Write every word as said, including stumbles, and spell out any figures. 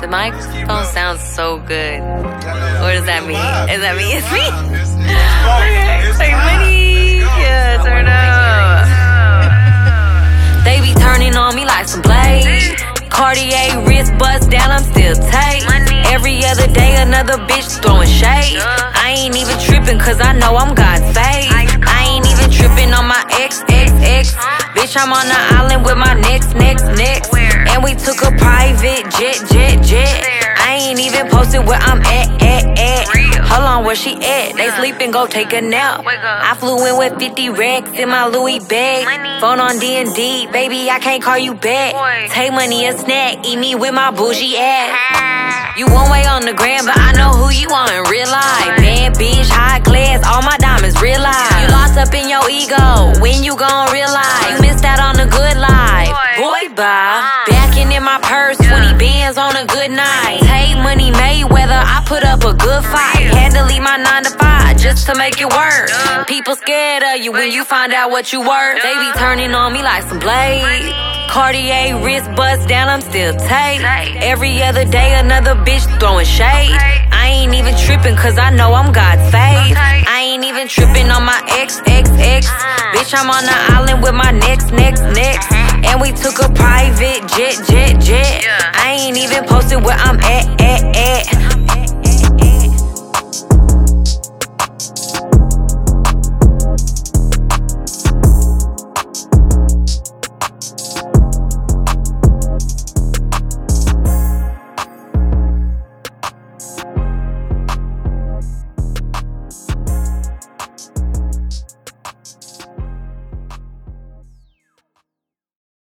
The microphone sounds so good. What does that mean? Does that mean it's me? Okay. Like money. Yeah, turn up. They be turning on me like some blades. Cartier wrist bust down, I'm still tight. Every other day another bitch throwing shade. I ain't even tripping cause I know I'm God's fave. I ain't even tripping on my ex, ex, ex. Bitch, I'm on the island with my next, next, next. And we took a private jet, jet, jet. I ain't even posted where I'm at, at, at. Hold on, where she at? They sleeping, go take a nap. I flew in with fifty racks in my Louis bag. Phone on D and D, baby, I can't call you back. Take money a snack, eat me with my bougie ass. You one way on the gram, but I know who you are in real life. Bad bitch, high class, all my diamonds real life. You lost up in your ego, when you gon' realize you missed out on a good life. Boy, bye. Backing in my purse, twenty bands on a good night. Take money Mayweather, I put up a good fight. Had to leave my nine to five just to make it work. People scared of you when you find out what you worth. They be turning on me like some blades. Cartier wrist bust down, I'm still tight. Every other day another bitch throwing shade. I ain't even tripping cause I know I'm God's fave. I ain't even tripping on my ex, ex, ex. Bitch, I'm on the island with my next, next, next. And we took a private jet, jet, jet. I ain't even posted where I'm at, at, at.